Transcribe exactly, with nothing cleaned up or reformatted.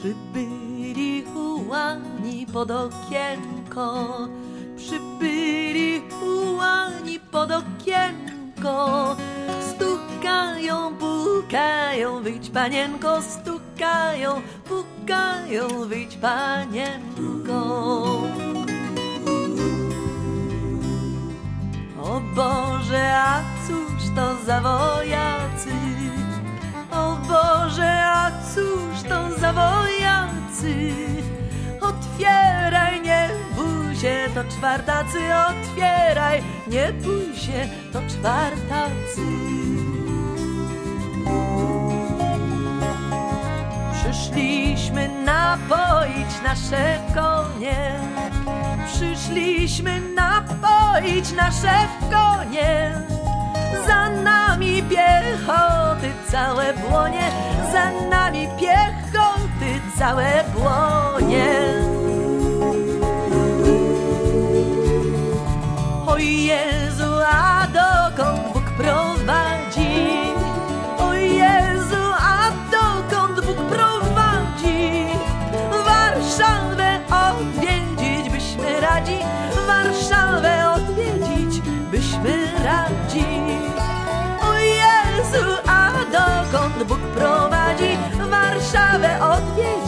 Przybyli ułani pod okienko, przybyli ułani pod okienko. Stukają, pukają, wyjdź panienko, stukają, pukają, wyjdź panienko. O Boże, a cóż to za wojacy? O Boże, a cóż to za wojacy? Otwieraj, nie bój się, to czwartacy. Otwieraj, nie bój się, to czwartacy. Przyszliśmy napoić nasze konie, przyszliśmy napoić nasze konie. Za nami piechoty całe błonie, za nami piechoty całe błonie. O Jezu, a dokąd Bóg prowadzi? O Jezu, a dokąd Bóg prowadzi? Warszawę odwiedzić byśmy radzi, Warszawę odwiedzić byśmy radzi. O Jezu, a dokąd Bóg prowadzi? Warszawę odwiedzić